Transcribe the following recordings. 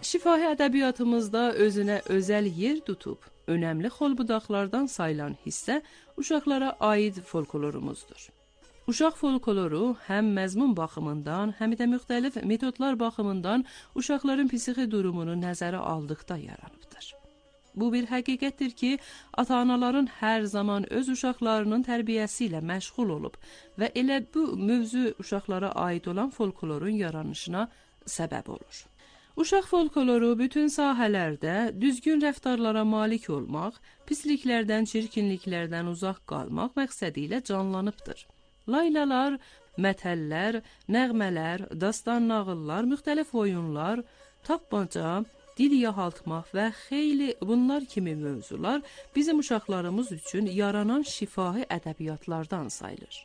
Şifahi ədəbiyyatımızda özünə özəl yer tutub, önəmli xolbudaqlardan sayılan hissə uşaqlara aid folklorumuzdur. Uşaq folkloru həm məzmun baxımından, həm də müxtəlif metodlar baxımından uşaqların psixi durumunu nəzərə aldıqda yaranıbdır. Bu bir həqiqətdir ki, ata-anaların hər zaman öz uşaqlarının tərbiyəsi ilə məşğul olub və elə bu mövzu uşaqlara aid olan folklorun yaranışına səbəb olur. Uşaq folkloru bütün sahələrdə düzgün rəftarlara malik olmaq, pisliklərdən, çirkinliklərdən uzaq qalmaq məqsədi ilə canlanıbdır. Laylalar, mətəllər, nəğmələr, dastan nağıllar, müxtəlif oyunlar, tapmaca, dil yahaltmaq və xeyli bunlar kimi mövzular bizim uşaqlarımız üçün yaranan şifahi ədəbiyyatlardan sayılır.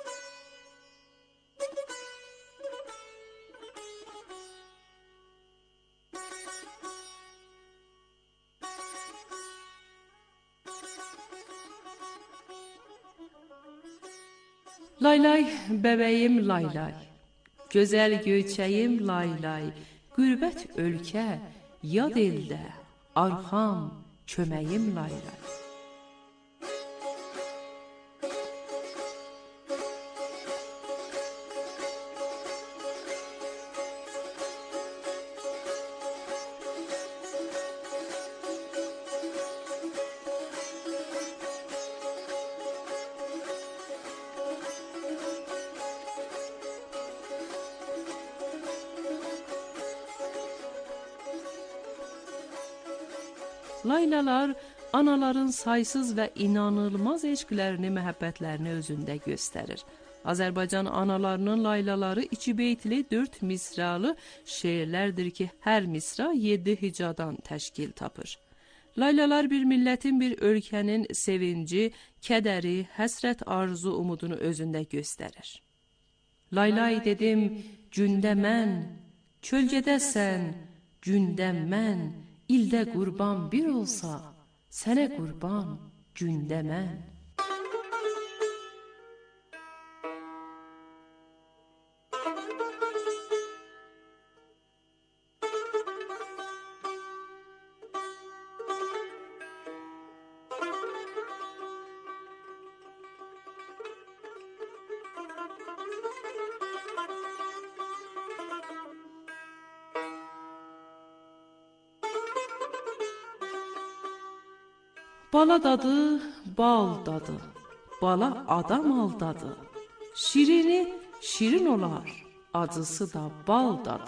Laylay, bəbəyim laylay, gözəl göyçəyim laylay, qürbət ölkə, yad eldə, arxam, köməyim laylay. Laylalar anaların saysız və inanılmaz eşqlərini, məhəbbətlərini özündə göstərir. Azərbaycan analarının laylaları 2 beytli 4 misralı şeirlərdir ki, hər misra 7 hicadan təşkil tapır. Laylalar bir millətin, bir ölkənin sevinci, kədəri, həsrət, arzu, umudunu özündə göstərir. Laylay dedim, gündə mən, kölgədəsən, gündə mən, İldə qurban bir olsa, sənə qurban gündə mən. Bala dadı, bal dadı, bala adam aldadı. Şirini şirin olar, acısı da bal dadı.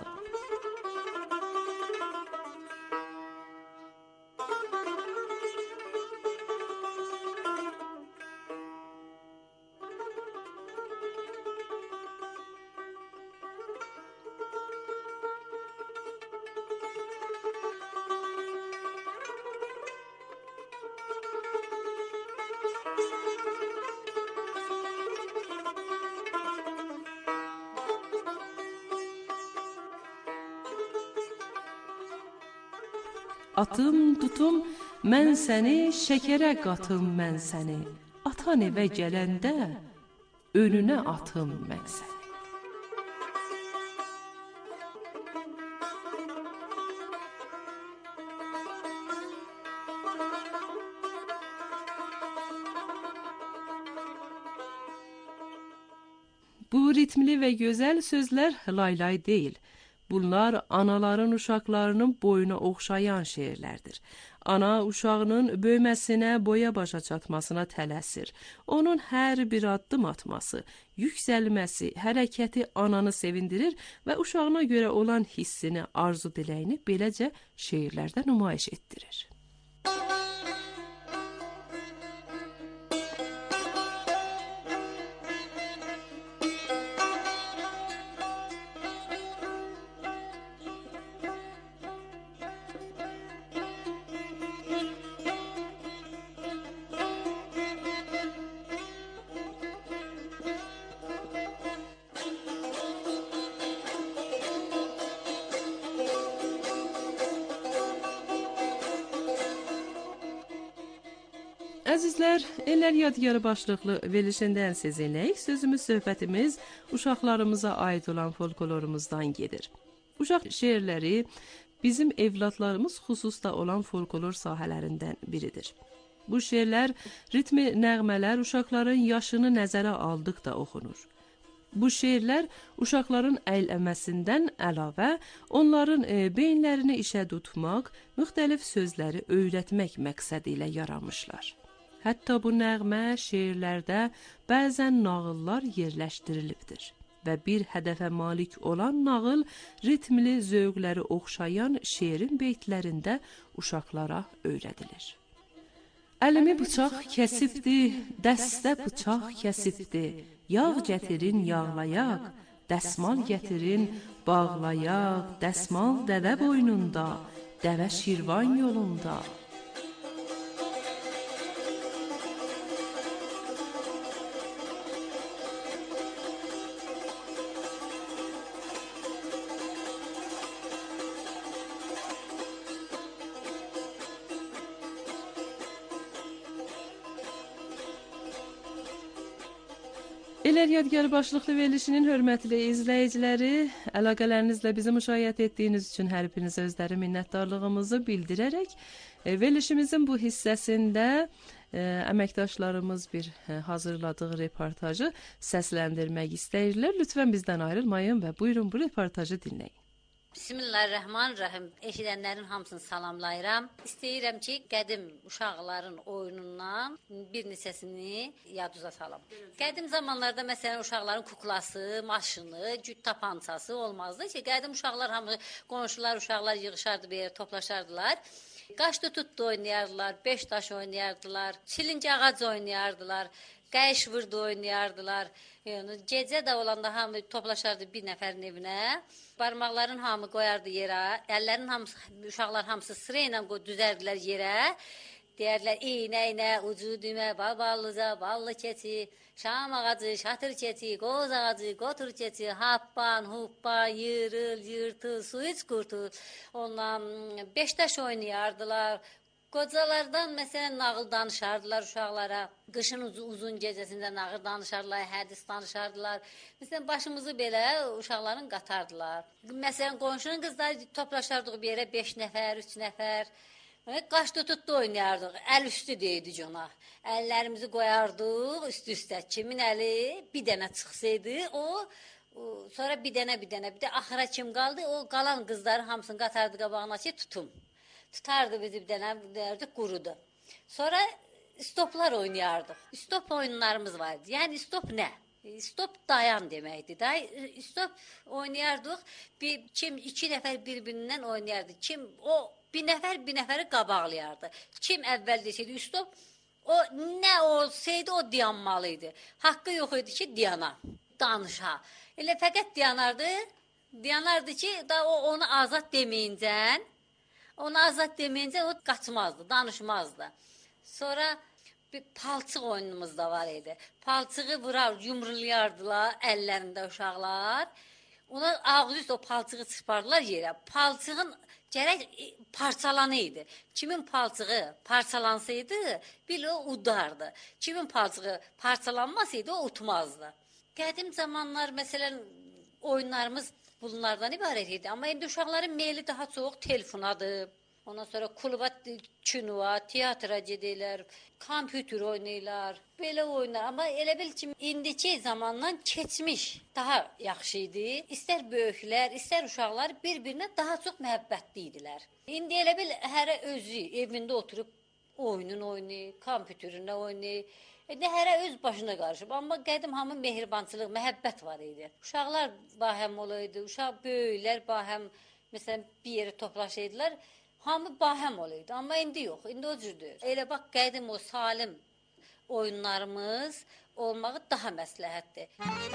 Atım tutum, mən səni, şəkərə qatım mən səni. Atan evə gələndə, önünə atım mən səni. Bu ritmli və gözəl sözlər laylay deyil. Bunlar anaların uşaqlarının boyuna oxşayan şeirlərdir. Ana uşağının böyüməsinə, boya başa çatmasına tələsir. Onun hər bir addım atması, yüksəlməsi, hərəkəti ananı sevindirir və uşağına görə olan hissini, arzu diləyini beləcə şeirlərdə nümayiş etdirir. Əzizlər, Ellər Yadigarı başlıqlı verilişindən sizinləyik. Sözümüz, söhbətimiz uşaqlarımıza aid olan folklorumuzdan gedir. Uşaq şeirləri bizim evladlarımız xüsusda olan folklor sahələrindən biridir. Bu şeirlər, ritmi nəğmələr uşaqların yaşını nəzərə aldıqda oxunur. Bu şeirlər uşaqların əylənməsindən əlavə, onların beyinlərini işə tutmaq, müxtəlif sözləri öyrətmək məqsədi ilə yaranmışlar. Hətta bu nəğmə şeirlərdə bəzən nağıllar yerləşdirilibdir və bir hədəfə malik olan nağıl ritmli zövqləri oxşayan şeirin beytlərində uşaqlara öyrədilir. Əlimi bıçaq kəsibdi, dəstə bıçaq kəsibdi, yağ gətirin yağlayaq, dəsmal gətirin bağlayaq, dəsmal dəvə boynunda, dəvə şirvan yolunda. Elər Yadgar başlıqlı verilişinin hörmətli izləyiciləri, əlaqələrinizlə bizi müşayiət etdiyiniz üçün hər birinizə özləri minnətdarlığımızı bildirərək, verilişimizin bu hissəsində əməkdaşlarımız bir hazırladığı reportajı səsləndirmək istəyirlər. Lütfən bizdən ayrılmayın və buyurun bu reportajı dinləyin. Bismillahirrahmanirrahim. Eşidənlərin hamısını salamlayıram. İstəyirəm ki, qədim uşaqların oyunundan bir neçəsini yaduza salam. Qədim zamanlarda məsələn uşaqların kuklası, maşını, cüt tapancası olmazdı ki, qədim uşaqlar hamı qonşular, uşaqlar yığışardı bir yerə, toplaşardılar. Qaş tutdu oynayardılar, beş daş oynayardılar, çilinci ağac oynayardılar, qəyiş vurdu oynayardılar. Yəni gecə də olanda hamı toplaşardı bir nəfərin evinə. Barmaqların hamı qoyardı yerə, əllərin hamısı, uşaqlar hamısı sıra ilə düzərdilər yerə. Deyərlər, iynə, ucu düymə, ballıca, ballı keçi, şam ağacı, şatır keçi, qoz ağacı, qotur keçi, happan, huppan, yırıl, yırtıl, su iç qurtul. Ondan beş daş oynayardılar. Qocalardan məsələn nağıl danışardılar uşaqlara. Qışın uzun gecəsində nağıl danışardılar, hədis danışardılar. Məsələn başımızı belə uşaqların qatardılar. Məsələn qonşunun qızları toplaşardıq bir yerə 5 nəfər, 3 nəfər. Qaş tutdu oynayardıq. Əl üstü deyidik ona. Əllərimizi qoyardıq üst-üstə. Kimin əli bir dənə çıxsaydı, sonra bir dənə. Bir də axıra kim qaldı, o qalan qızları hamısını qatardı qabağına ki, tutum. Tutardı bizi bir dənə, derdik, qurudu. Sonra stoplar oynayardıq. Stop oyunlarımız vardı. Yəni stop nə? Stop dayan deməkdir. Stop oynayardıq. Kim iki nəfər bir-birindən oynayardı. Kim o bir nəfəri qabaqlayardı. Kim əvvəl desəydi stop, o nə olsaydı o dayanmalıydı. Haqqı yox idi ki, dayana, danışa. Elə fəqət dayanardı ki, da o onu azad deməyincən, o qaçmazdı, danışmazdı. Sonra bir palçıq oyunumuz da var idi. Palçığı yumrulayardılar əllərində uşaqlar. Ona ağzı üstə o palçığı çırpardılar yerə. Palçığın gərək parçalanı idi. Kimin palçığı parçalansaydı, o udardı. Kimin palçığı parçalanmasaydı, o utmazdı. Qədim zamanlar, məsələn, oyunlarımız bunlardan ibarət idi. Amma indi uşaqların meyli daha çox telefonadır. Ondan sonra kluba, kinoa, teatra gedirlər, kompüter oynayırlar, belə oyunlar. Amma elə bil ki, indiki zamandan keçmiş daha yaxşı idi. İstər böyüklər, istər uşaqlar bir-birinə daha çox məhəbbətli idilər. İndi elə bil hərə özü evində oturub oyununu oynayır, kompüterində oynayır. Hərə öz başına qarışıb. Amma qədim hamı mehribançılıq, məhəbbət var idi. Uşaqlar bahəm olaydı, böyüklər bahəm, məsələn, bir yerə toplaşaydılar. Hamı bahəm olaydı, amma indi yox, indi o cürdür. Elə bax, qədim o salim oyunlarımız olmağı daha məsləhətdir.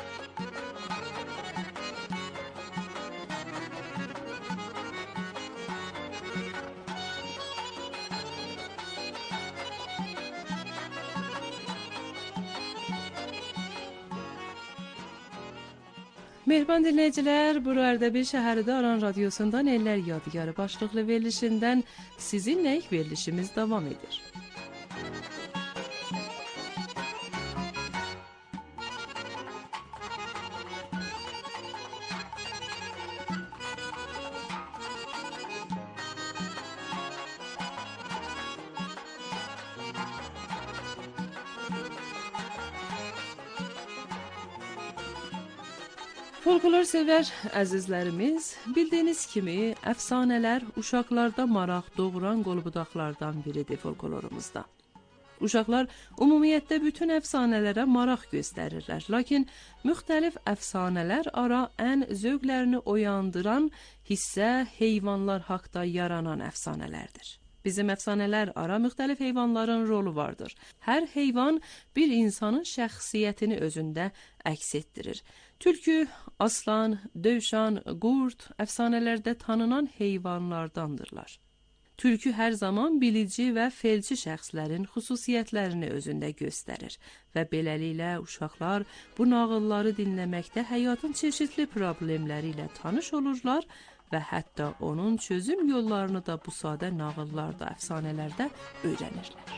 Mehriban dinləyicilər, bu Ərdəbil şəhərində Aran radiosundan Ellər Yadigarı başlıqlı verilişindən sizinlə verilişimiz davam edir. Folklor sevər əzizlərimiz, bildiyiniz kimi əfsanələr uşaqlarda maraq doğuran qolbudaqlardan biridir folklorumuzda. Uşaqlar ümumiyyətlə bütün əfsanələrə maraq göstərirlər, lakin müxtəlif əfsanələr ara ən zövqlərini oyandıran hissə heyvanlar haqqında yaranan əfsanələrdir. Bizim əfsanələr ara müxtəlif heyvanların rolu vardır. Hər heyvan bir insanın şəxsiyyətini özündə əks etdirir. Tülkü, aslan, dövşan, qurd əfsanələrdə tanınan heyvanlardandırlar. Tülkü hər zaman bilici və felçi şəxslərin xüsusiyyətlərini özündə göstərir və beləliklə uşaqlar bu nağılları dinləməkdə həyatın çeşitli problemləri ilə tanış olurlar və hətta onun çözüm yollarını da bu sadə nağıllarda, əfsanələrdə öyrənirlər.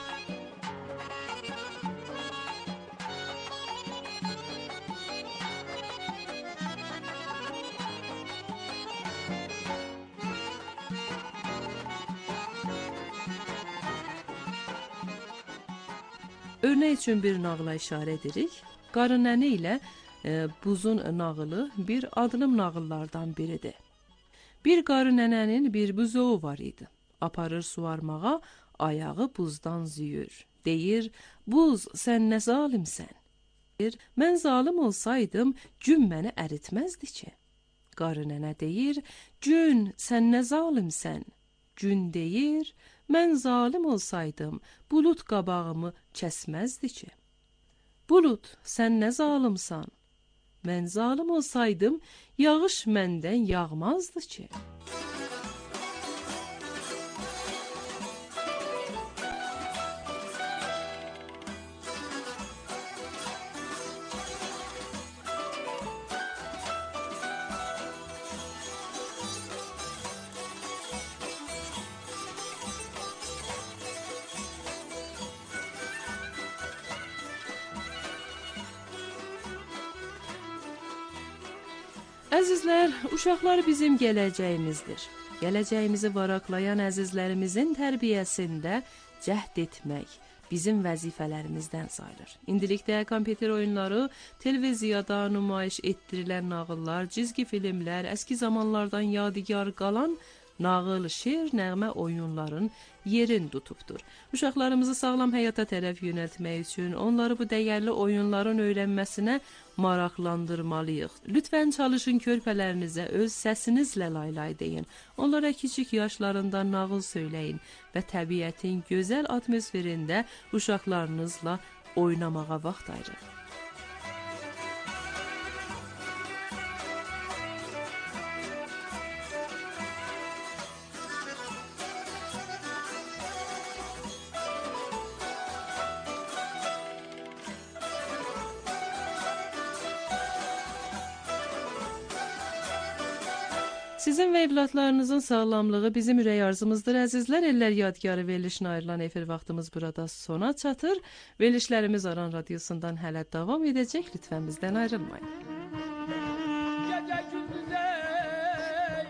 Örnek üçün bir nağıla işarə edirik. Qarı nənə ilə buzun nağılı bir adlım nağıllardan biridir. Bir qarı nənənin bir buzovu var idi. Aparır suvarmağa, ayağı buzdan züyür. Deyir, buz sən nə zalimsən? Deyir, mən zalim olsaydım, gün məni əritməzdi ki. Qarı nənə deyir, gün sən nə zalimsən? Gün deyir, mən zalim olsaydım, bulut qabağımı kəsməzdi ki. Bulut, sən nə zalimsan? Mən zalim olsaydım, yağış məndən yağmazdı ki. Əzizlər, uşaqlar bizim gələcəyimizdir. Gələcəyimizi varaqlayan əzizlərimizin tərbiyəsində cəhd etmək bizim vəzifələrimizdən sayılır. İndilikdə kompüter oyunları, televiziyada nümayiş etdirilən nağıllar, cizgi filmlər, əski zamanlardan yadigar qalan nağıl, şeir, nəğmə oyunların yerin tutubdur. Uşaqlarımızı sağlam həyata tərəf yönəltmək üçün onları bu dəyərli oyunların öyrənməsinə maraqlandırmalıyıq. Lütfən çalışın körpələrinizə öz səsinizlə laylay deyin. Onlara kiçik yaşlarında nağıl söyləyin və təbiətin gözəl atmosferində uşaqlarınızla oynamağa vaxt ayırın. Sizin və evlatlarınızın sağlamlığı bizim ürək arzumuzdur. Əzizlər, Ellər Yadgarı verilişinə ayrılan efir vaxtımız burada sona çatır. Verilişlərimiz Aran Radiosundan hələ davam edəcək. Lütfən bizdən ayrılmayın. Gecə gündüzey,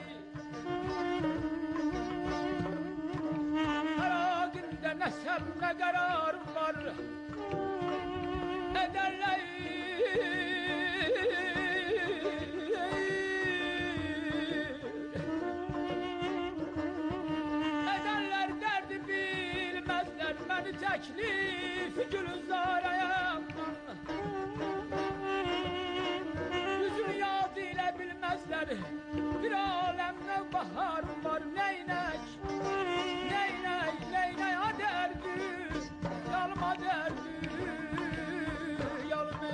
hər gündə nə səbr, nə qərar var, edərlər təklif gülüzarayam, yüzün yad ilə bilməzlər, bir aləmdə bahar var. Neynək, neynək, neynək adərdi, yalma dərdi, yalma.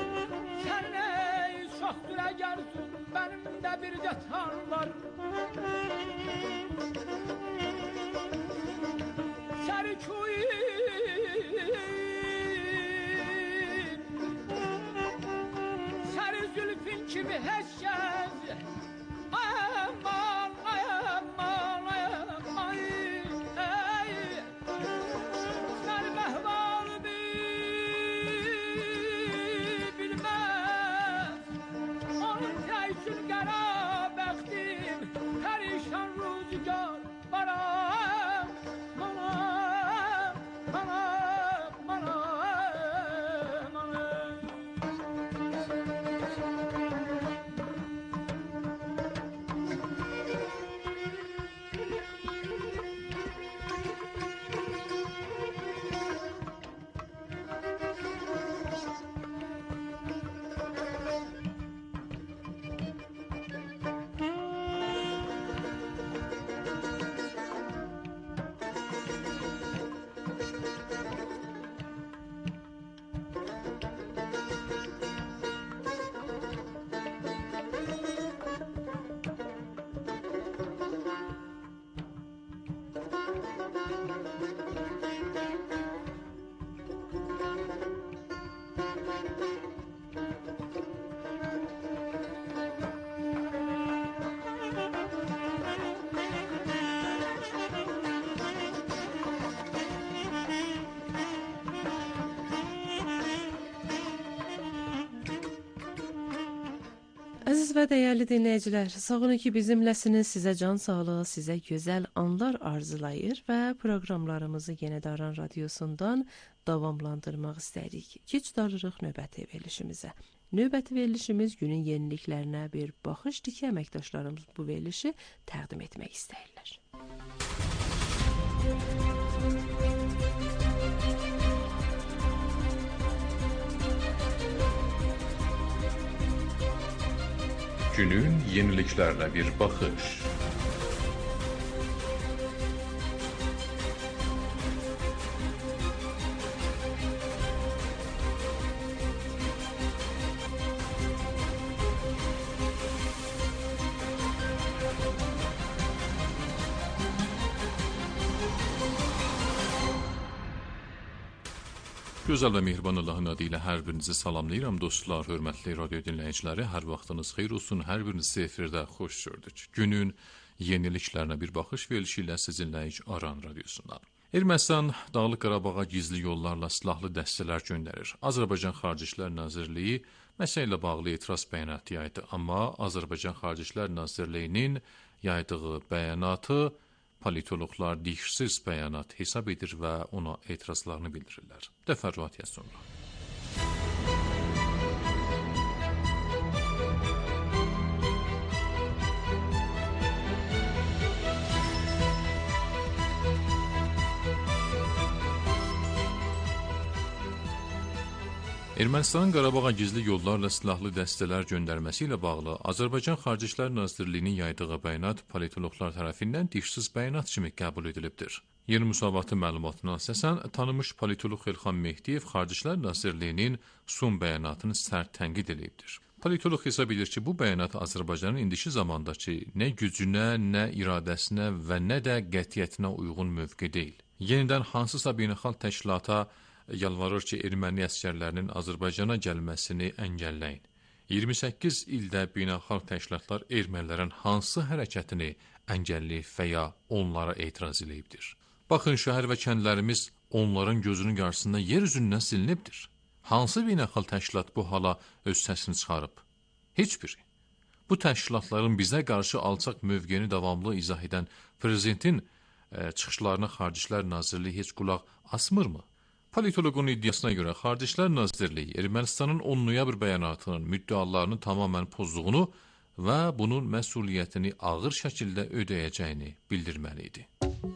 Benim de bir yatan var. Əziz və dəyərli dinləyicilər, sağ olun ki, bizimləsiniz. Sizə can sağlığı, sizə gözəl anlar arzulayır və proqramlarımızı Yeni Daran Radiosundan davamlandırmaq istəyirik. Keçirik növbəti verilişimizə. Növbəti verilişimiz günün yeniliklərinə bir baxışdır ki, əməkdaşlarımız bu verilişi təqdim etmək istəyirlər. Günün yeniliklerine bir bakış. Gözəl və mehriban Allahın adı ilə hər birinizi salamlayıram dostlar, hörmətli radio dinləyiciləri. Hər vaxtınız xeyir olsun, hər birinizi efirdə xoş gördük. Günün yeniliklərinə bir baxış verilişi ilə sizinləyic Aran radiosundan. Ermənistan Dağlıq Qarabağa gizli yollarla silahlı dəstələr göndərir. Azərbaycan Xarici İşlər Nazirliyi məsələ ilə bağlı etiraz bəyanatı yaydı, amma Azərbaycan Xarici İşlər Nazirliyinin yaydığı bəyanatı politologlar dişsiz bəyanat hesab edir və ona etirazlarını bildirirlər. Təfərrüat sonra. Ermənistanın Qarabağa gizli yollarla silahlı dəstələr göndərməsi ilə bağlı Azərbaycan Xarici İşlər Nazirliyinin yaydığı bəyanat politologlar tərəfindən dişsiz bəyanat kimi qəbul edilibdir. Yeni Müsavatı məlumatına əsasən tanınmış politolog Elxan Mehdiyev Xarici İşlər Nazirliyinin son bəyanatını sərt tənqid edibdir. Politolog hesab edir ki, bu bəyanat Azərbaycanın indiki zamandakı nə gücünə, nə iradəsinə və nə də qətiyyətinə uyğun mövqe deyil. Yenidən hansısa beynəlxalq təşkilata yalvarır ki, erməni əsgərlərinin Azərbaycana gəlməsini əngəlləyin. 28 ildə beynəlxalq təşkilatlar ermənilərin hansı hərəkətini əngəlləyib və ya onlara etiraz edibdir? Baxın, şəhər və kəndlərimiz onların gözünün qarşısında yer üzündən silinibdir. Hansı beynəlxalq təşkilat bu hala öz səsini çıxarıb? Heç biri. Bu təşkilatların bizə qarşı alçaq mövqeyini davamlı izah edən prezidentin çıxışlarına Xarici İşlər Nazirliyi heç qulaq asmırmı? Politologun iddiasına görə Xarici İşlər Nazirliyi Ermənistanın 10 noyabr bəyanatının müddəalarını tamamən pozduğunu və bunun məsuliyyətini ağır şəkildə ödəyəcəyini bildirməli idi.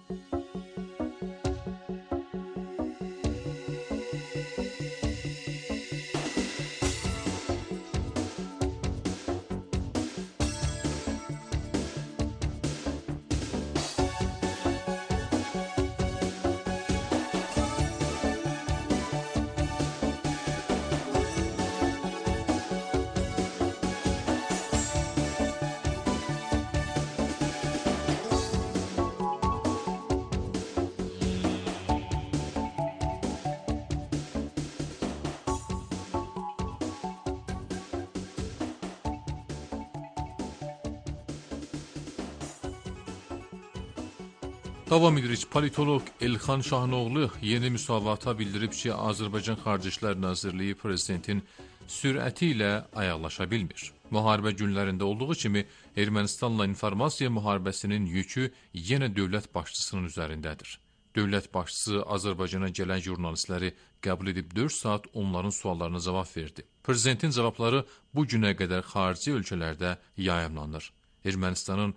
Davam edirik. Politolog Elxan Şahinoğlu Yeni Müsavata bildirib ki, Azərbaycan Xarici İşlər Nazirliyi prezidentin sürəti ilə ayaqlaşa bilmir. Müharibə günlərində olduğu kimi Ermənistanla informasiya müharibəsinin yükü yenə dövlət başçısının üzərindədir. Dövlət başçısı Azərbaycana gələn jurnalistləri qəbul edib 4 saat onların suallarına cavab verdi. Prezidentin cavabları bu günə qədər xarici ölkələrdə yayımlanır. Ermənistanın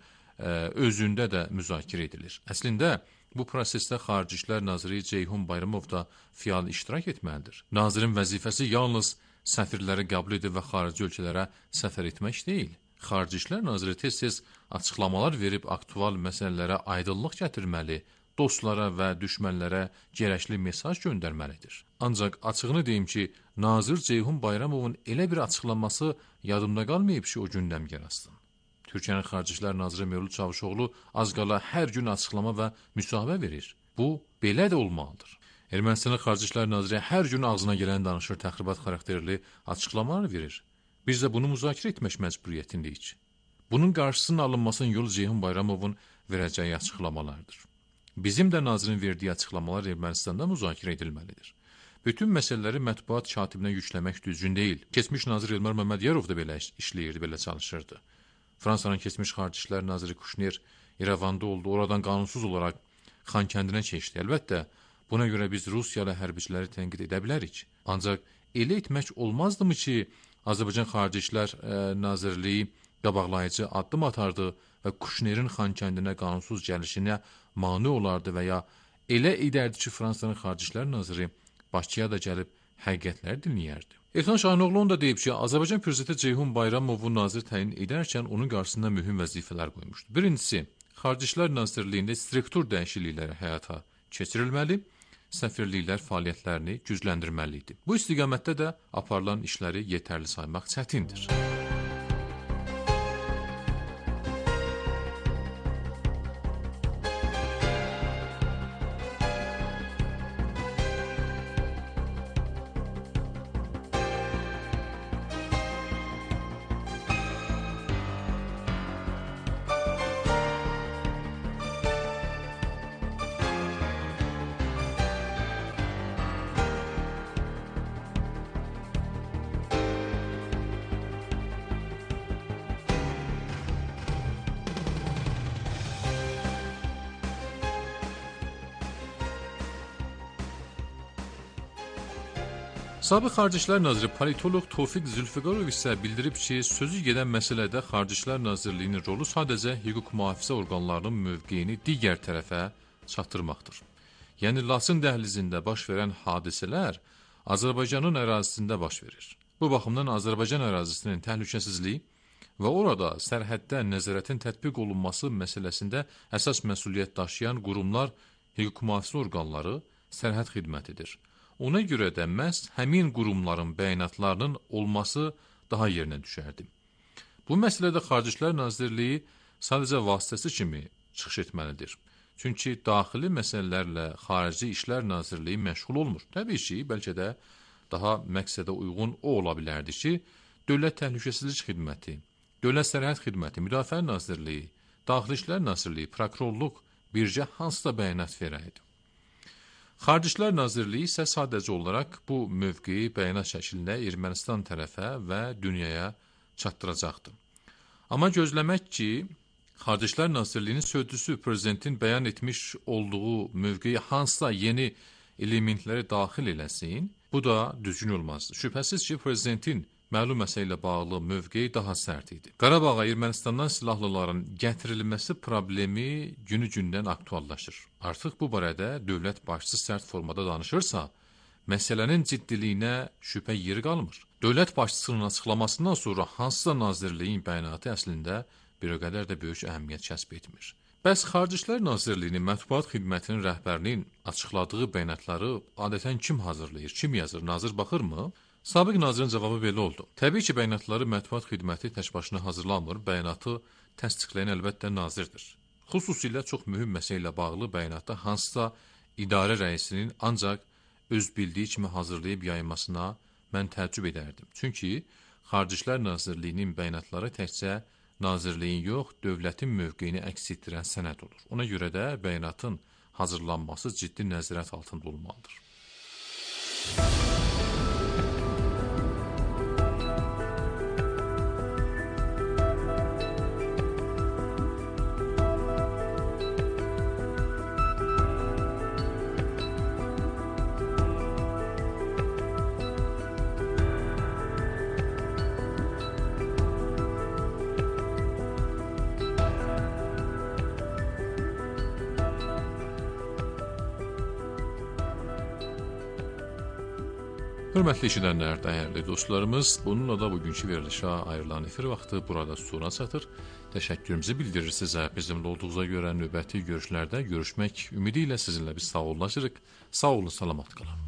özündə də müzakirə edilir. Əslində, bu prosesdə Xarici İşlər Naziri Ceyhun Bayramov da fəal iştirak etməlidir. Nazirin vəzifəsi yalnız səfirləri qəbul edib və xarici ölkələrə səfər etmək deyil. Xarici İşlər Naziri tez-tez açıqlamalar verib aktual məsələlərə aydınlıq gətirməli, dostlara və düşmənlərə gərəkli mesaj göndərməlidir. Ancaq açığını deyim ki, Nazir Ceyhun Bayramovun elə bir açıqlaması yadımda qalmayıb ki, o gündəm yarasın. Türkiyənin Xarici İşlər Naziri Mövlud Çavuşoğlu az qala hər gün açıqlama və müsahibə verir. Bu, belə də olmalıdır. Ermənistanın Xarici İşlər Naziri hər gün ağzına gələn danışır, təxribat xarakterli açıqlamalar verir. Biz də bunu müzakirə etmək məcburiyyətindəyik. Bunun qarşısının alınmasının yolu Ceyhun Bayramovun verəcəyi açıqlamalardır. Bizim də nazirin verdiyi açıqlamalar Ermənistanda müzakirə edilməlidir. Bütün məsələləri mətbuat katibinə yükləmək düzgün deyil. Keçmiş nazir Elmar Məmmədiyarov da belə işləyirdi, belə çalışırdı. Fransanın keçmiş xarici İşlər naziri Kuşner İrəvanda oldu, oradan qanunsuz olaraq Xankəndinə keçdi. Əlbəttə, buna görə biz Rusiyalı hərbiçiləri tənqid edə bilərik. Ancaq elə etmək olmazdımı ki, Azərbaycan Xarici İşlər Nazirliyi qabaqlayıcı addım atardı və Kuşnerin Xankəndinə qanunsuz gəlişinə mane olardı və ya elə edərdi ki, Fransanın Xarici İşlər Naziri Bakıya da gəlib həqiqətləri dinləyərdi. Elxan Şahinoğlu da deyib ki, Azərbaycan Prezidenti Ceyhun Bayramovu nazir təyin edərkən onun qarşısında mühüm vəzifələr qoymuşdu. Birincisi, Xarici İşlər Nazirliyində struktur dəyişiklikləri həyata keçirilməli, səfirliklər fəaliyyətlərini gücləndirməli idi. Bu istiqamətdə də aparılan işləri yetərli saymaq çətindir. Sabiq Xarici İşlər Naziri politoloq Tofiq Zülfiqarov isə bildirib ki, sözü gedən məsələdə Xarici İşlər Nazirliyinin rolu sadəcə hüquq mühafizə orqanlarının mövqeyini digər tərəfə çatdırmaqdır. Yəni, Laçın dəhlizində baş verən hadisələr Azərbaycanın ərazisində baş verir. Bu baxımdan Azərbaycan ərazisinin təhlükəsizliyi və orada sərhəddə nəzarətin tətbiq olunması məsələsində əsas məsuliyyət daşıyan qurumlar hüquq mühafizə orqanları sərhəd xidmətidir. Ona görə də məhz həmin qurumların bəyanatlarının olması daha yerinə düşərdi. Bu məsələdə Xarici İşlər Nazirliyi sadəcə vasitəsi kimi çıxış etməlidir. Çünki daxili məsələlərlə Xarici İşlər Nazirliyi məşğul olmur. Təbii ki, bəlkə də daha məqsədə uyğun o ola bilərdi ki, Dövlət Təhlükəsizlik Xidməti, Dövlət Sərhəd Xidməti, Müdafiə Nazirliyi, Daxili İşlər Nazirliyi, Prokurorluq bircə hansısa bəyanat verəydi. Xarici İşlər Nazirliyi isə sadəcə olaraq bu mövqeyi bəyanat şəklində Ermənistan tərəfə və dünyaya çatdıracaqdı. Amma gözləmək ki, Xarici İşlər Nazirliyinin sözçüsü prezidentin bəyan etmiş olduğu mövqeyi hansısa yeni elementləri daxil eləsin, bu da düzgün olmazdı. Şübhəsiz ki, prezidentin məlum məsələ ilə bağlı mövqeyi daha sərt idi. Qarabağa Ermənistandan silahlıların gətirilməsi problemi günü-gündən aktuallaşır. Artıq bu barədə dövlət başçısı sərt formada danışırsa, məsələnin ciddiliyinə şübhə yeri qalmır. Dövlət başçısının açıqlamasından sonra hansısa nazirliyin bəyanatı əslində bir o qədər də böyük əhəmiyyət kəsb etmir. Bəs Xarici İşlər Nazirliyinin mətbuat xidmətinin rəhbərinin açıqladığı bəyanatları adətən kim hazırlayır, kim yazır, nazir baxırmı? Sabiq nazirin cavabı belə oldu. Təbii ki, bəyanatları mətbuat xidməti tək başına hazırlamır, bəyanatı təsdiqləyən əlbəttə nazirdir. Xüsusilə çox mühüm məsələ ilə bağlı bəyanatda hansısa idarə rəisinin ancaq öz bildiyi kimi hazırlayıb yayılmasına mən təəccüb edərdim. Çünki Xarici İşlər Nazirliyinin bəyanatları təkcə nazirliyin yox, dövlətin mövqeyini əks etdirən sənəd olur. Ona görə də bəyanatın hazırlanması ciddi nəzarət altında olmalıdır. Hörmətli eşidənlər, dəyərli dostlarımız, bununla da bugünkü verilişə ayrılan efir vaxtı burada sona çatır. Təşəkkürümüzü bildirir sizə. Bizimlə olduğunuza görə növbəti görüşlərdə görüşmək ümidi ilə sizinlə biz sağollaşırıq. Sağ olun, salamat qalın.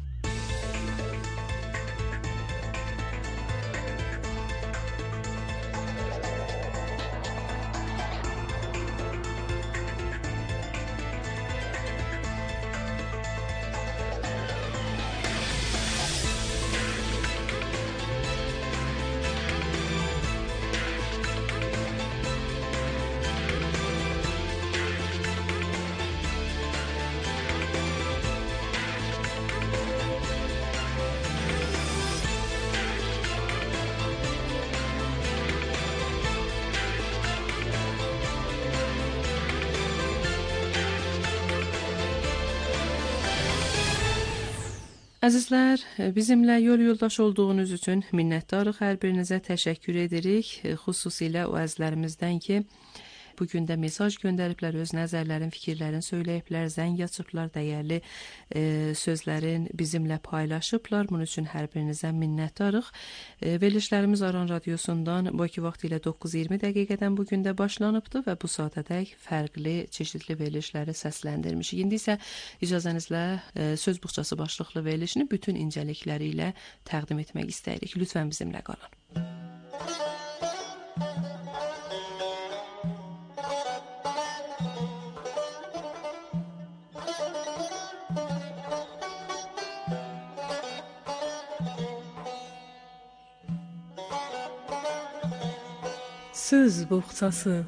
Əzizlər, bizimlə yol yoldaş olduğunuz üçün minnətdarıq, hər birinizə təşəkkür edirik. Xüsusilə o əzizlərimizdən ki, bugün də mesaj göndəriblər, öz nəzərlərin, fikirlərin söyləyiblər, zəng açıblar, dəyərli sözlərin bizimlə paylaşıblar. Bunun üçün hər birinizə minnətdarıq. Verilişlərimiz Aran Radiosundan Bakı vaxtı ilə 9:20 dəqiqədən bugün də başlanıbdı və bu saatədək fərqli, çeşidli verilişləri səsləndirmişik. İndi isə icazənizlə söz buxçası başlıqlı verilişini bütün incəlikləri ilə təqdim etmək istəyirik. Lütfən bizimlə qalın. Söz buxçası.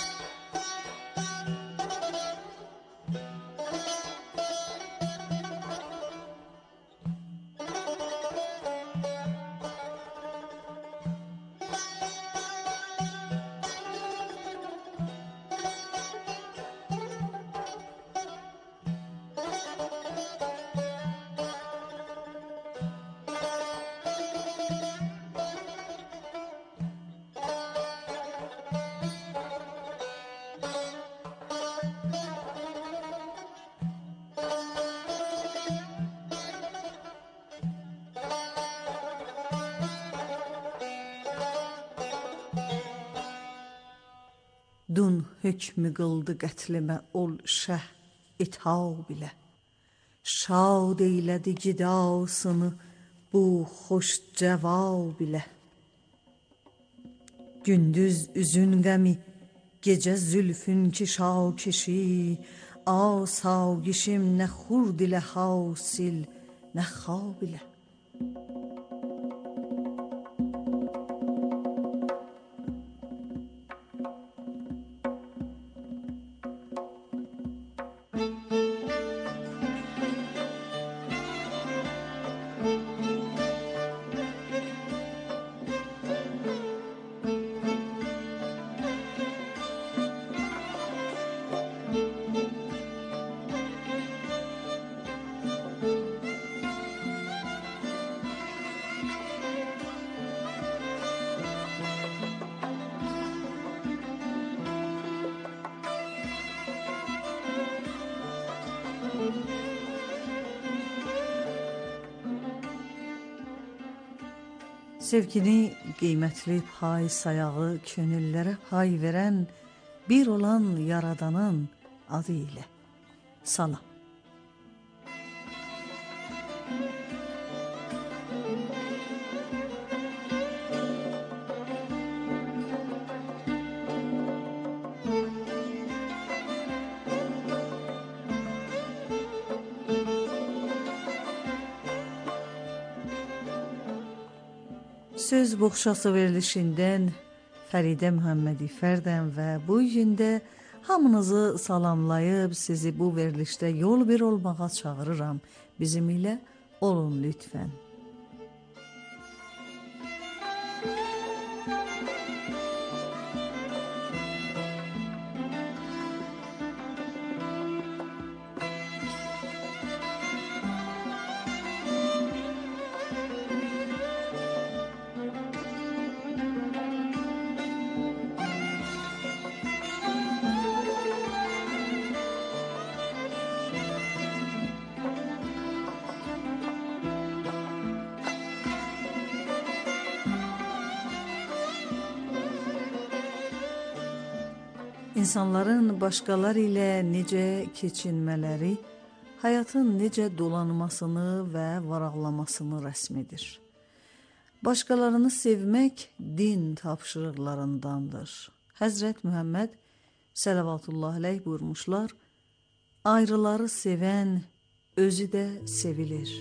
Dün hükmü qıldı qətlimə ol şəh itab ilə. Şad eylədi gidasını bu xoş cavab ilə. Gündüz üzün qəmi, gecə zülfün kişakeşi, asayişim nə xurd ilə hasil, nə xab ilə. Sevgini qiymətli pay sayağı, könüllərə pay verən bir olan Yaradanın adı ilə salam. Söz buxçası verilişindən Fəridə Muhammədi Fərdəm və bu gün də hamınızı salamlayıb sizi bu verilişdə yol bir olmağa çağırıram. Bizim ilə olun lütfən. İnsanların başqaları ilə necə keçinmələri, həyatın necə dolanmasını və varaqlamasını rəsmidir. Başqalarını sevmək din tapşırıqlarındandır. Həzrət Muhammed sələvatullah əleyh buyurmuşlar, ayrıları sevən özü də sevilir.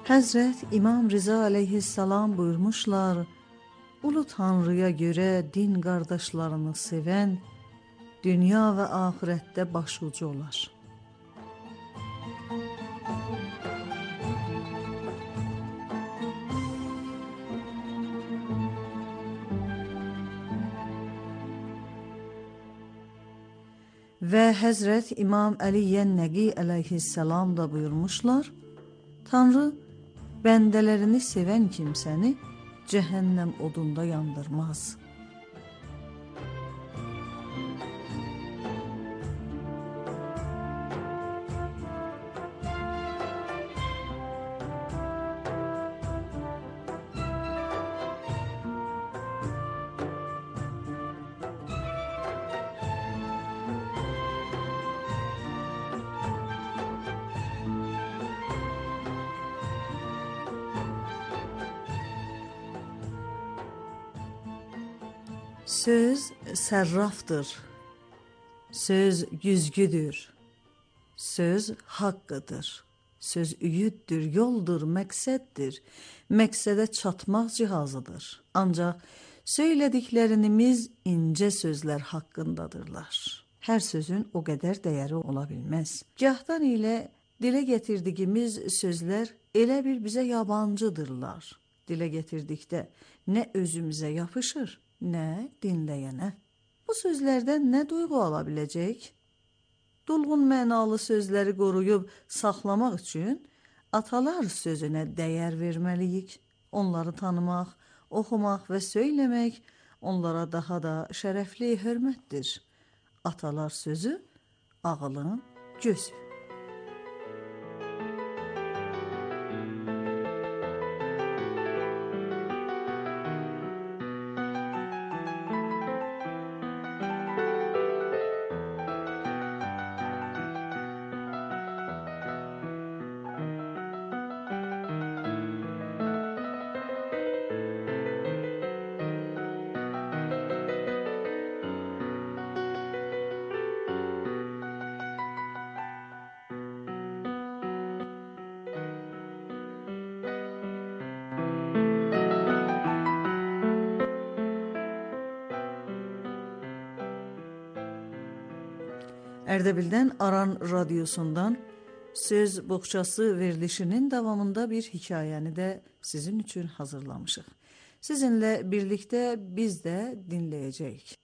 Həzrət İmam Rıza əleyhissalam buyurmuşlar, Ulu Tanrıya görə din qardaşlarını sevən, dünya və axirətdə başucu olar. Və Həzrət İmam Əli Yənnəqi əleyhissalam da buyurmuşlar, Tanrı bəndələrini sevən kimsəni cəhənnəm odunda yandırmaz. Söz sərrafdır, söz güzgüdür, söz haqqıdır, söz üyüddür, yoldur, məqsəddir, məqsədə çatmaq cihazıdır. Ancaq söylədiklərimiz incə sözlər haqqındadırlar. Hər sözün o qədər dəyəri ola bilməz. Gahdan ilə dilə gətirdiyimiz sözlər elə bir bizə yabancıdırlar. Dilə gətirdikdə nə özümüzə yapışır, nə dinləyənə. Bu sözlərdən nə duyğu ala biləcək? Dolğun mənalı sözləri qoruyub saxlamaq üçün atalar sözünə dəyər verməliyik. Onları tanımaq, oxumaq və söyləmək onlara daha da şərəfli hörmətdir. Atalar sözü ağılın gözü. Ərdəbildən Aran radiosundan Söz Boğçası verilişinin davamında bir hekayəni də sizin üçün hazırlamışıq. Sizinlə birlikdə biz də dinləyəcəyik.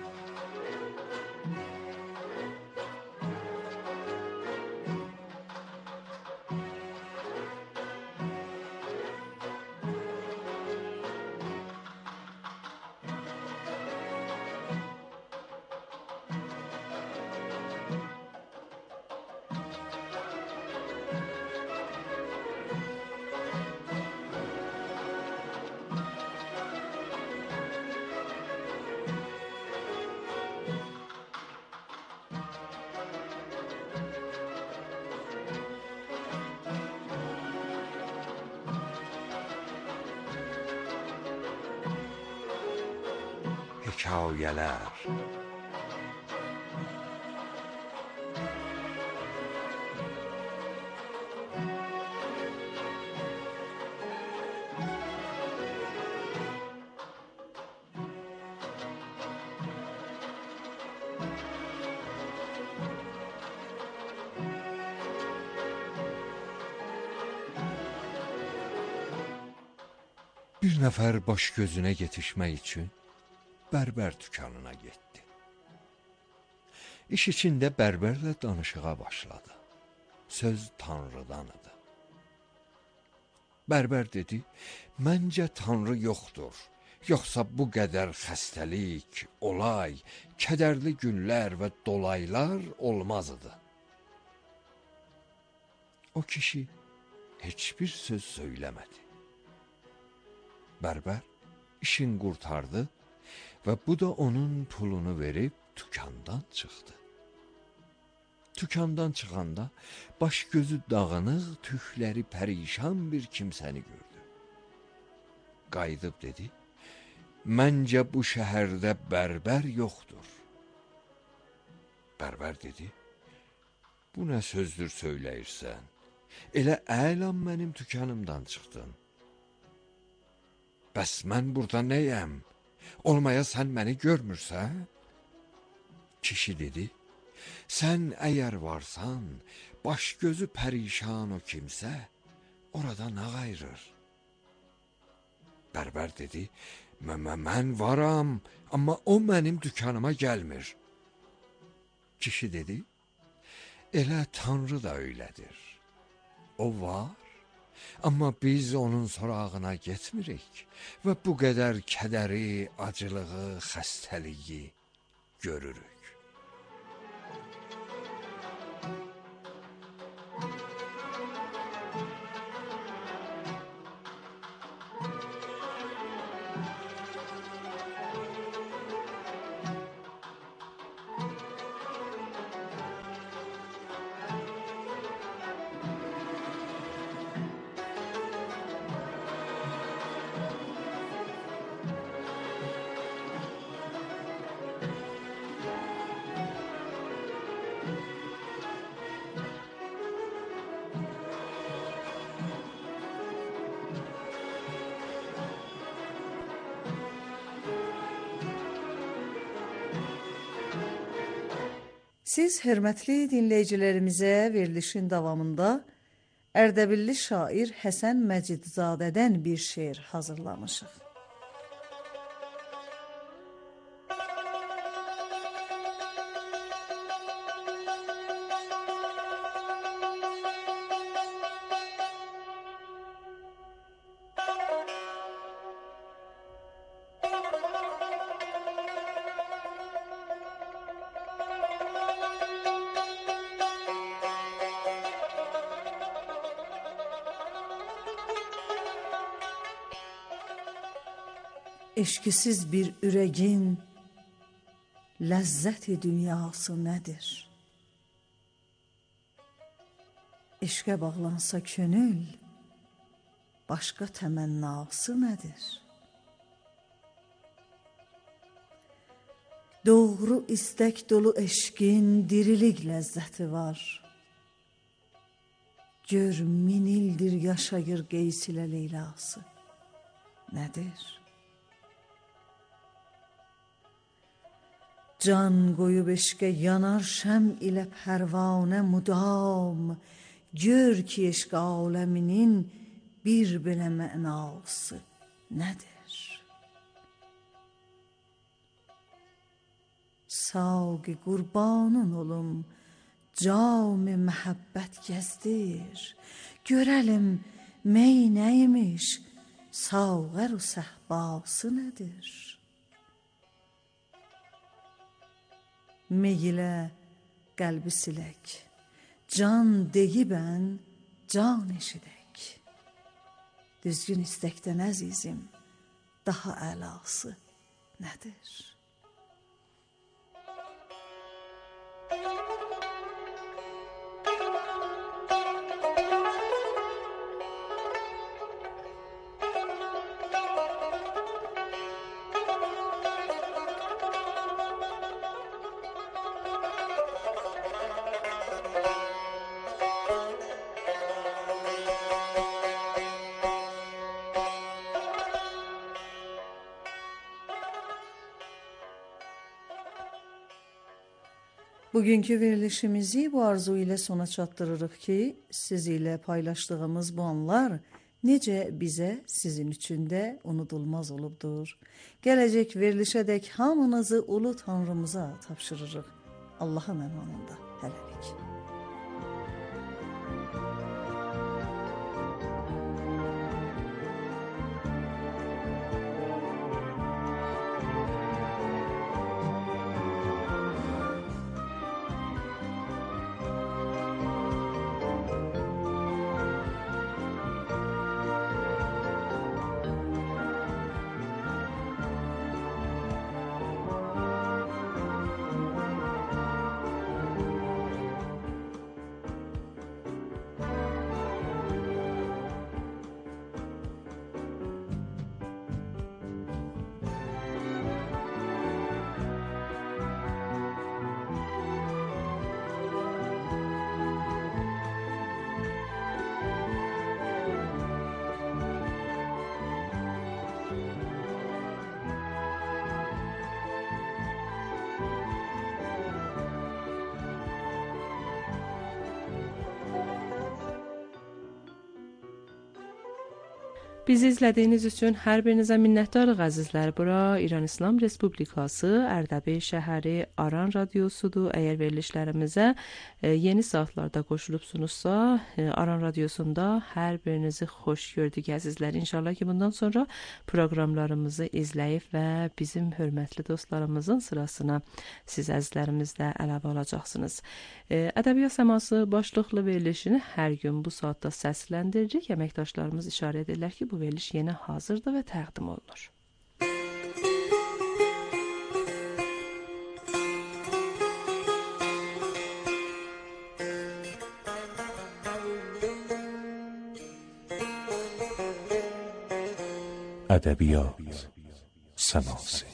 Hekayələr. Bir nəfər baş gözünə yetişmək üçün bərbər dükanına getdi. İş içində bərbərlə danışığa başladı. Söz Tanrıdan idi. Bərbər dedi, məncə Tanrı yoxdur. Yoxsa bu qədər xəstəlik, olay, kədərli günlər və dolaylar olmazdı. O kişi heç bir söz söyləmədi. Bərbər işin qurtardı və bu da onun pulunu verib dükandan çıxdı. Dükandan çıxanda baş gözü dağınıq, tükləri pərişan bir kimsəni gördü. Qayıdıb dedi, məncə bu şəhərdə bərbər yoxdur. Bərbər dedi, bu nə sözdür söyləyirsən? Elə əlam mənim dükanımdan çıxdın. Bəs mən burada nəyəm? Olmaya sən məni görmürsən? Kişi dedi, sən əgər varsan, baş gözü pərişan o kimsə, orada nə qayırır? Bərbər dedi, mən varam, amma o mənim dükanıma gəlmir. Kişi dedi, elə Tanrı da öylədir. O var, amma biz onun sorağına getmirik və bu qədər kədəri, acılığı, xəstəliyi görürük. Siz hörmətli dinləyicilərimizə verilişin davamında Ərdəbilli şair Həsən Məcidzadədən bir şeir hazırlamışıq. Eşkisiz bir ürəgin ləzzəti dünyası nədir? Eşqə bağlansa könül, başqa təmənnası nədir? Doğru istək dolu eşqin dirilik ləzzəti var. Gör min ildir yaşayır Qeys ilə Leylası nədir? Can qoyub eşqə yanar şəm ilə pərvanə mudam, gör ki eşq aləminin bir belə mənası nədir? Sağ-ı qurbanın olum, cam-ı məhəbbət gəzdir, görəlim mey nəymiş, sağər-u səhbası nədir? Mey ilə qəlbi silək, can deyibən can eşidək. Düzgün istəkdən əzizim, daha əlası nədir? Bugünkü verilişimizi bu arzu ile sona çatdırırıq ki, siz ilə paylaşdığımız bu anlar necə bizə sizin üçün də unudulmaz olubdur. Gələcək verilişədək hamınızı ulu Tanrımıza tapşırırıq. Allahın əmanında hələlik. Bizi izlədiyiniz üçün hər birinizə minnətdarıq əzizlər. Bura İran İslam Respublikası Ərdəbil şəhəri Aran radiosudur. Əgər verilişlərimizə yeni saatlarda qoşulubsunuzsa, Aran radiosunda hər birinizi xoş gördük əzizlər. İnşallah ki, bundan sonra proqramlarımızı izləyib və bizim hörmətli dostlarımızın sırasına siz əzizlərimiz də əlavə olacaqsınız. Ədəbiyyat səması başlıqlı verilişini hər gün bu saatda səsləndiririk. Əməkdaşlarımız işarə edirlər ki, bu veriliş yeni hazırdır və təqdim olunur. ادبیات سماسی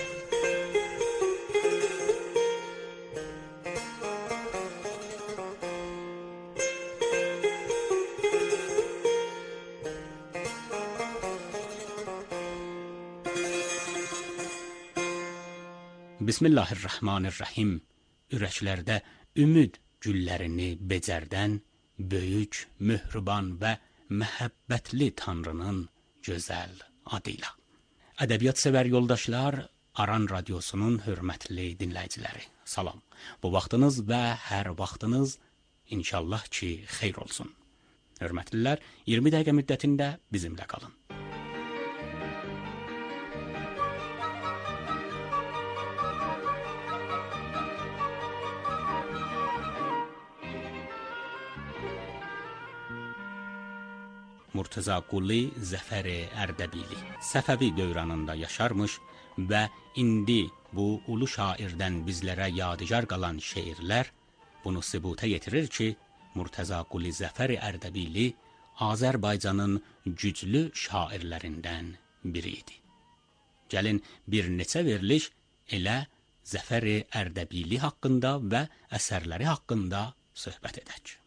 Bismillahirrahmanirrahim. Ürəklərdə ümid güllərini becərdən, böyük, möhriban və məhəbbətli Tanrının gözəl adıyla. Ədəbiyyat sevər yoldaşlar, Aran radiosunun hörmətli dinləyiciləri, salam. Bu vaxtınız və hər vaxtınız inşallah ki, xeyr olsun. Hörmətlilər, 20 dəqiqə müddətində bizimlə qalın. Murtəza Quli Zəfər Ərdəbili Səfəvi dövranında yaşarmış və indi bu ulu şairdən bizlərə yadigar qalan şeirlər bunu sübuta yetirir ki, Murtəza Quli Zəfər Ərdəbili Azərbaycanın güclü şairlərindən biri idi. Gəlin bir neçə veriliş elə Zəfər Ərdəbili haqqında və əsərləri haqqında söhbət edək.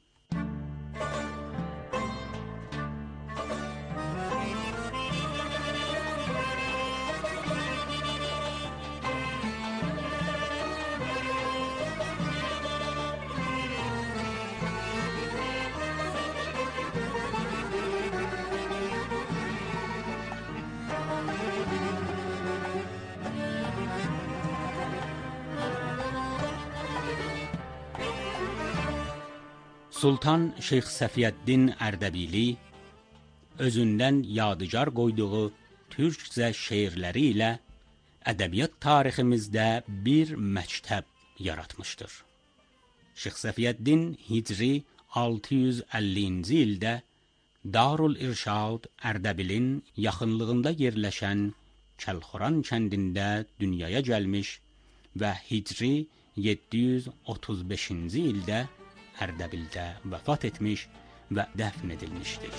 Sultan Şeyx Səfiyyəddin Ərdəbili özündən yadigar qoyduğu türkcə şeirləri ilə ədəbiyyat tariximizdə bir məktəb yaratmışdır. Şeyx Səfiyyəddin Hicri 650-ci ildə Darul İrşad Ərdəbilin yaxınlığında yerləşən Kəlxoran kəndində dünyaya gəlmiş və Hicri 735-ci ildə Ərdəbildə vəfat etmiş və dəfn edilmişdir.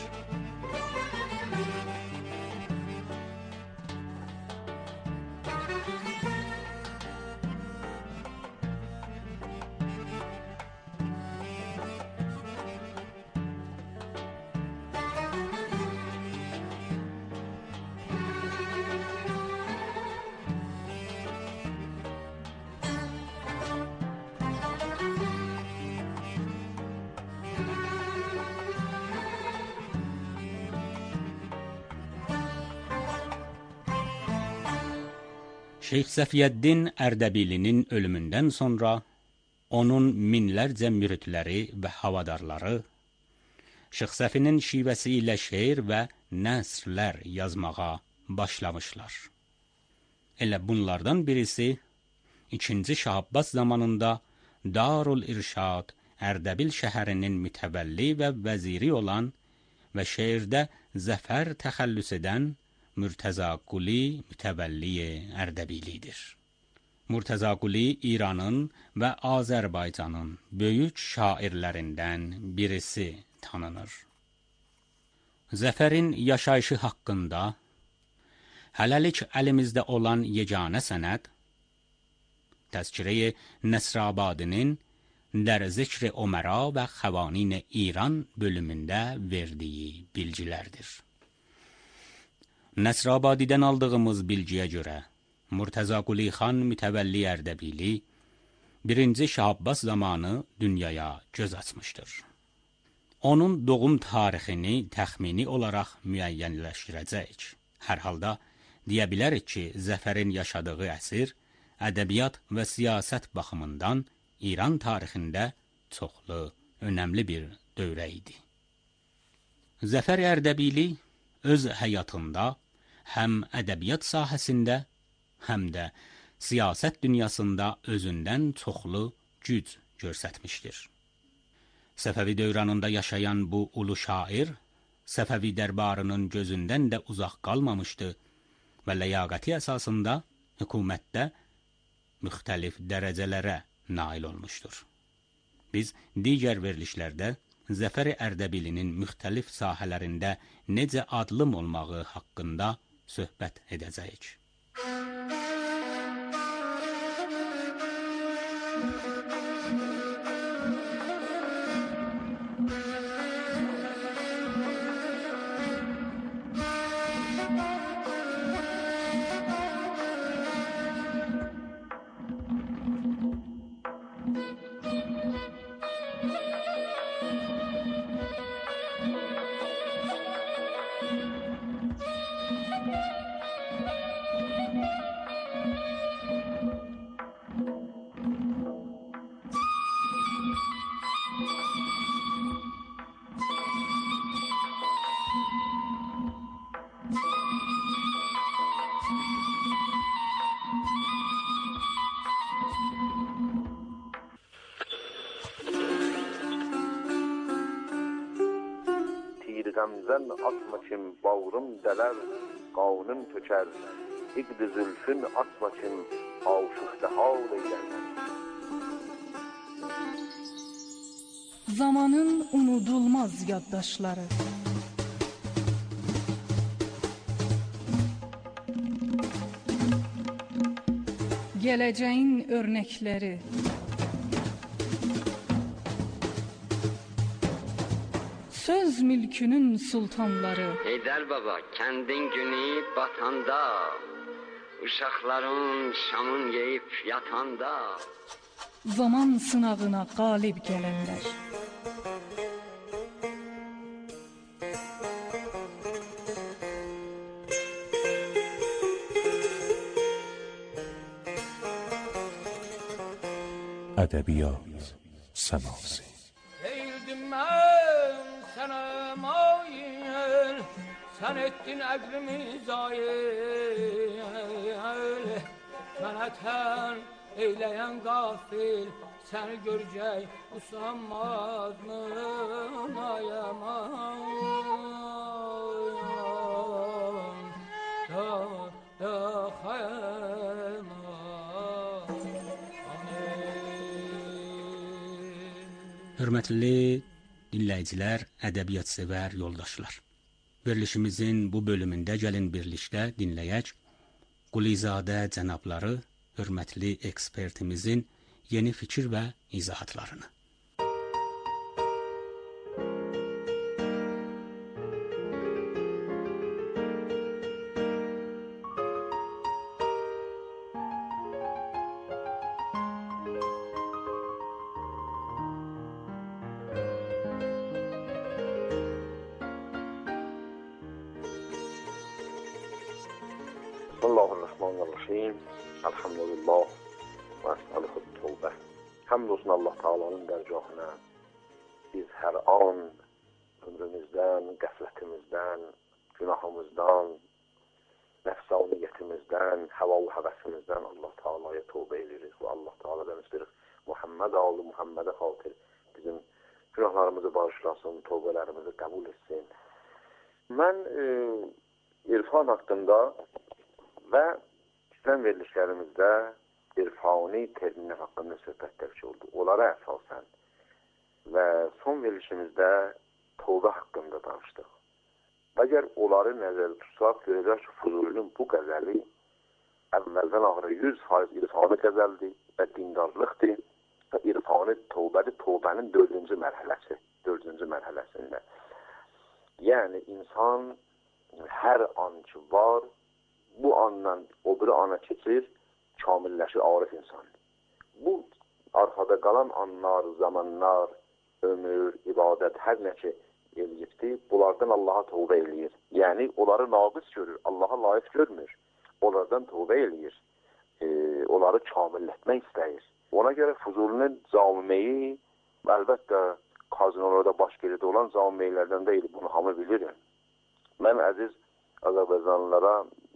Şeyx Səfiyyəddin Ərdəbilinin ölümündən sonra onun minlərcə müridləri və havadarları Şeyx Səfinin şivəsi ilə şeir və nəsrlər yazmağa başlamışlar. Elə bunlardan birisi 2. Şah Abbas zamanında Darul İrşad Ərdəbil şəhərinin mütəvəlli və vəziri olan və şeirdə zəfər təxəllüs edən Murtəza Quli mütəvəlli Ərdəbilidir. Murtəza Quli İranın və Azərbaycanın böyük şairlərindən birisi tanınır. Zəfərin yaşayışı haqqında hələlik əlimizdə olan yeganə sənəd Təzkirə-i Nəsrabadinin در ذکر امرا و خوانین ایران bölümündə verdiyi bilgilərdir. Nəsrabadidən aldığımız bilgiyə görə Murtəza Quli xan mütəvəlli Ərdəbili 1. Şah Abbas zamanı dünyaya göz açmışdır. onun doğum tarixini təxmini olaraq müəyyənləşdirəcəyik. Hər halda deyə bilərik ki, Zəfərin yaşadığı əsr ədəbiyyat və siyasət baxımından İran tarixində çoxlu, önəmli bir dövrə idi. Zəfər Ərdəbili öz həyatında həm ədəbiyyat sahəsində, həm də siyasət dünyasında özündən çoxlu güc göstərmişdir. Səfəvi dövranında yaşayan bu ulu şair, Səfəvi dərbarının gözündən də uzaq qalmamışdı və ləyaqəti əsasında hökumətdə müxtəlif dərəcələrə nail olmuşdur. Biz digər verilişlərdə Zəfər Ərdəbilinin müxtəlif sahələrində necə adlım olmağı haqqında söhbət edəcəyik. Gamzan atma kim bağrım dələr, qanun tökər, iqd zülfün atma kim aşıqda hal eylər. Zamanın unudulmaz yaddaşları. Gələcəyin örnəkləri. Söz mülkünün sultanları. Heydər baba, kəndin günü batanda, uşaqların şamın yeyib yatanda, zaman sınavına qalib gələnlər. Ədəbiyyat səması. Eğildim mən sənə mail, sən etdin əqlimi zayil, mənə tən eyləyən qafil, səni görəcək usanmaz mı ayaman, da xayman. Hörmətli dinləyicilər, ədəbiyyat-sevər yoldaşlar. Verilişimizin bu bölümündə gəlin birlikdə dinləyək Qulizadə cənabları, hörmətli ekspertimizin yeni fikir və izahatlarını. Bismillahirrahmanirrahim. Elhamdülillah. Və əsəluhu tövbə. Həmd olsun Allah Taala'nın dərgahına. Biz hər an ömrümüzdən, qəflətimizdən, günahımızdan, nəfsaniyyətimizdən, həval həvəsimizdən Allah Taala'ya tövbə edirik və Allah Taala'dan istəyirik. Muhammed oğlu Muhammedə xatir bizim günahlarımızı bağışlasın, tövbələrimizi qəbul etsin. Mən irfan haqqında və İslam verilişlərimizdə irfani terminlər haqqında söhbətlər oldu. Onlara əsasən və son verilişimizdə tövbə haqqında danışdıq. Əgər onları nəzərdə tutsaq, görəcək ki, Fuzulinin bu qəzəli əvvəldən axıra 100% irfani qəzəldir və dindarlıqdır və irfani tövbədir, tövbənin 4-cü mərhələsində. Yəni, insan hər an ki var, bu andan o biri ana keçir, kamilləşir, arif insan. Bu, arxada qalan anlar, zamanlar ömür, ibadət, hər nə ki eləyibdir, bunlardan Allaha tövbə eləyir. Yəni, onları naqis görür, Allaha layiq görmür. Onlardan tövbə eləyir. Onları kamillətmək istəyir. Ona görə Füzulinin camimeyi, əlbəttə, kazinolarda baş geride olan camimeylərdən deyil, bunu hamı bilirim. Mən əziz Azərbaycanlılara,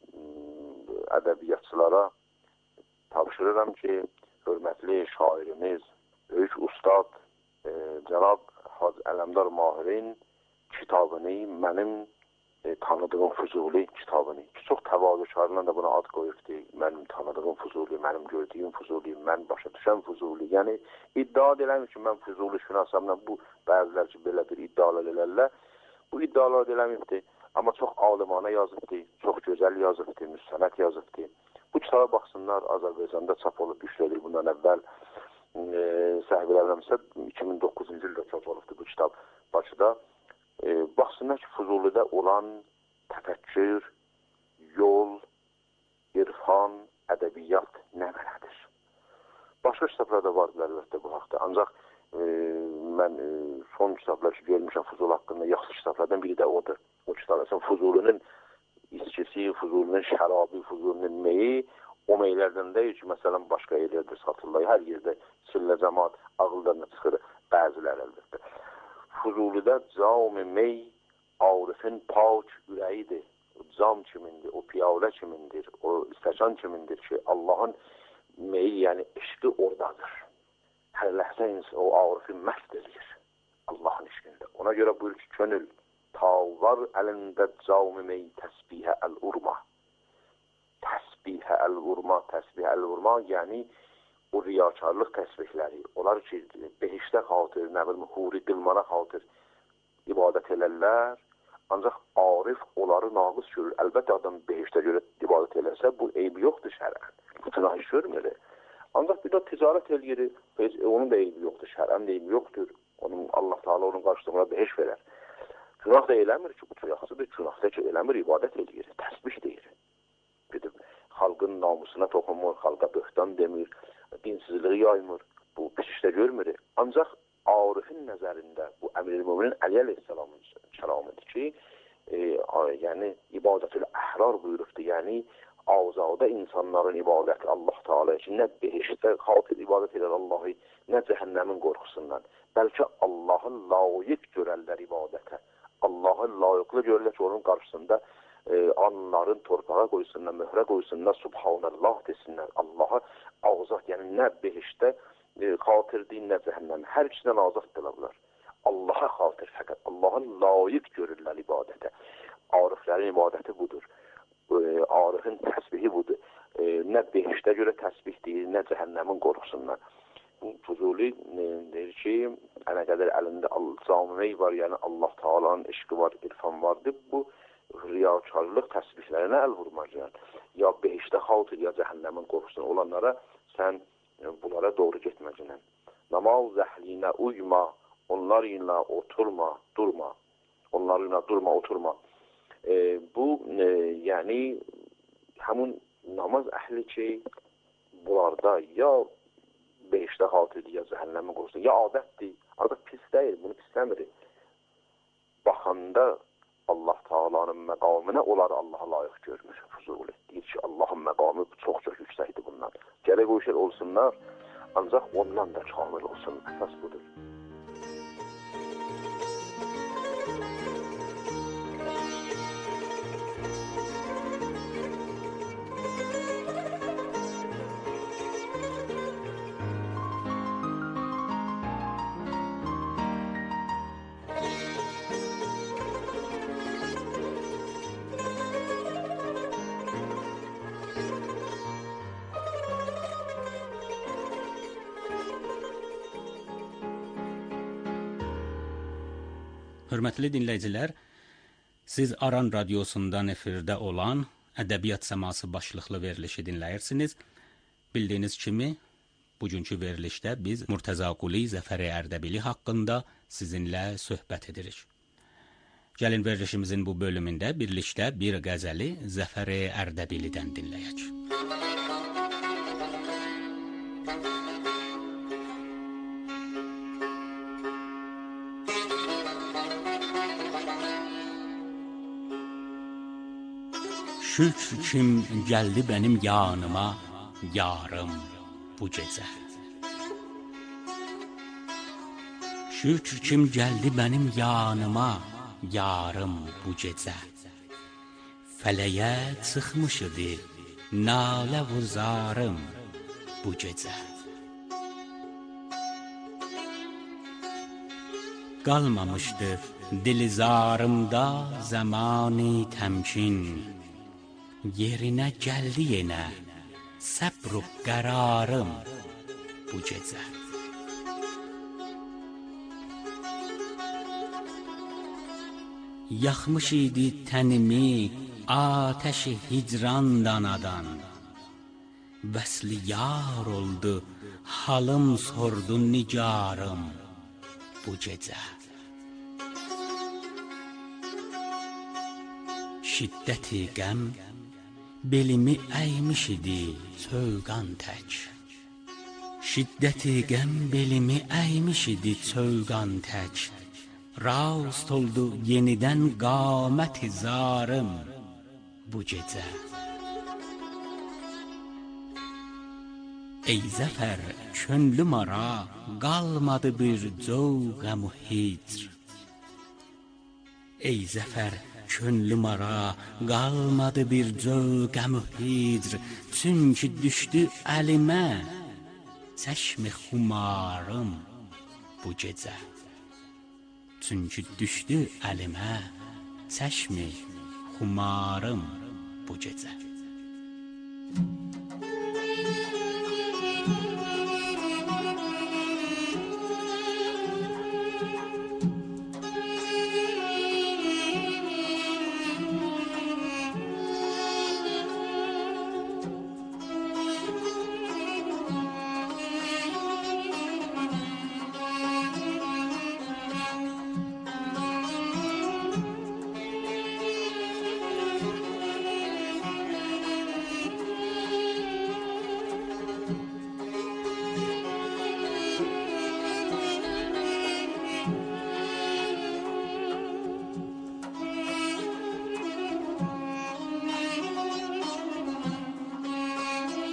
ədəbiyyatçılara tapşırıram ki, hörmətli şairimiz, böyük ustad, Cənab Hacı Ələmdar Mahirin kitabını, mənim tanıdığım Füzuli kitabını, ki, çox təvazökarla da buna ad qoyubdur. Mənim tanıdığım Füzuli, mənim gördüyüm Füzuli, mən başa düşən Füzuli. Yəni, iddia edirəm ki, mən Füzuli şünasamla, bu bəzilər ki, belə bir iddialar elərlər. Bu iddialar eləməkdir, amma çox alimana yazıbdır, çox gözəl yazıbdır, müstənət yazıbdır. Bu kitaba baxsınlar, Azərbaycanda çap olub, düşlədir bundan əvvəl. Səhv eləmirəmsə 2009-cu ildə çap olubdur bu kitab Bakıda. Baxsınlar ki, Füzulidə olan təfəkkür, yol, irfan, ədəbiyyat nə belədir? Başqa kitablarda vardır əlbəttə bu haqda. Ancaq mən son kitablar ki, görmüşəm Füzuli haqqında, yaxşı kitablardan biri də odur. O kitab, Füzulinin içkisi, Füzulinin şərabı, Füzulinin meyi, o meylərdən deyil ki, məsələn, başqa yerlərdə satırlar. Hər yerdə çillə cəmaat ağıldan çıxır, bəzilər əlbəttə. Füzulidə cam-ı mey, Arifin pak ürəyidir. O cam kimindir, o piyalə kimindir, o istəkan kimindir ki, Allahın meyi, yəni eşqi oradadır. Hər ləhzə o Arifin məst edir Allahın eşqində. Ona görə buyur ki, könül, ta var əlində cam-ı mey, təsbihə əl-urma. Təsbihə əl-urma, yəni o riyakarlıq təsbihləri, onlar ki, behişdə xatır, nə bilim, huri qılmana xatır ibadət elərlər, ancaq arif onları naqis görür. Əlbəttə, adam behişdə görə ibadət elərsə, bu eybi yoxdur şərən. Bu günah iş görmür. Ancaq bir də ticarət eləyir, onun da eybi yoxdur, şərən də eybi yoxdur. Allah Teala onun qarşılığına behiş verər. Günah da eləmir ki, bu yaxşıdır, günah da ki, eləmir, ibadət eləyir, təsbih deyir. Xalqın namusuna toxunmur, xalqa böhtan demir, dinsizliği yaymır, bu pis işdə görmür. Ancaq Arifin nəzərində bu Əmir-i-Müminin Əli əleyhissalamın kəlamıdır ki, yəni ibadətül əhrar buyurubdur, yəni azadə insanların ibadəti Allah Teala ki, nə behişdə xatir ibadət edir Allahı, nə cəhənnəmin qorxusundan. Bəlkə Allahın layiq görərlər ibadətə, Allahın layiqli görürlər ki, onun qarşısında anların torpağa qoysunlar, möhrə qoysunlar, subhanallah desinlər. Allaha azad, yəni nə behişdə xatirdir, nə cəhənnəm. Hər ikisindən azaddırlar bunlar. Allaha xatir fəqət. Allahın layiq görürlər ibadətə. Ariflərin ibadəti budur. Arifin təsbihi budur. Nə behişdə görə təsbih deyir, nə cəhənnəmin qorxusundan. Füzuli deyir ki, nə qədər əlində camimeyi var, yəni Allah Teala'nın eşqi var, irfan vardır. Bu riyakarlıq təsbihlərinə əl vurmacaq. Ya behişdə xalqdır, ya cəhənnəmin qorxusundan olanlara sən bunlara doğru getməcəksən. Namaz zəhlinə uyma, onlarla oturma, durma. Onlarla durma, oturma. Bu, yəni, həmin namaz əhli ki, bunlarda ya behişdə xalqdır, ya cəhənnəmin qorxusundan, ya adətdir. Adət pis deyil, bunu pisləmir. Baxanda Allah Teala'nın məqamına onları Allaha layiq görmür. Füzuli deyir ki, Allahın məqamı çox-çox yüksəkdir bundan. Gərək o işlər olsunlar, ancaq ondan da kamil olsun. Əsas budur. Hörmətli dinləyicilər, siz Aran radiosundan efirdə olan Ədəbiyyat Səması başlıqlı verilişi dinləyirsiniz. Bildiyiniz kimi, bugünkü verilişdə biz Murtəza Quli Zəfəri Ərdəbili haqqında sizinlə söhbət edirik. Gəlin verilişimizin bu bölümündə birlikdə bir qəzəli Zəfəri Ərdəbilidən dinləyək. Şükür kim gəldi benim yanıma, yarım bu gecə. Şükür kim gəldi benim yanıma, yarım bu gecə. Fələyə çıxmış idi nalə vuzarım bu gecə. Qalmamışdı dilizarımda zamani təmkin, yerinə gəldi yenə səbr qərarım bu gecə. Yaxmış idi tənimi ateşi hicran danadan, vəsli yar oldu halım sordu nigarım bu gecə. Şiddəti qəm belimi əymiş idi çövqan tək. Şiddəti qəm belimi əymiş idi çövqan tək. Rast oldu yenidən qaməti zarım bu gecə. Ey zəfər könlüm ara qalmadı bir cövqəm-u hicr. Ey zəfər könlüm ara qalmadı bir cövqəm-u hicr. Çünki düşdü əlimə çəşmi xumarım bu gecə. Çünki düşdü əlimə çəşmi xumarım bu gecə.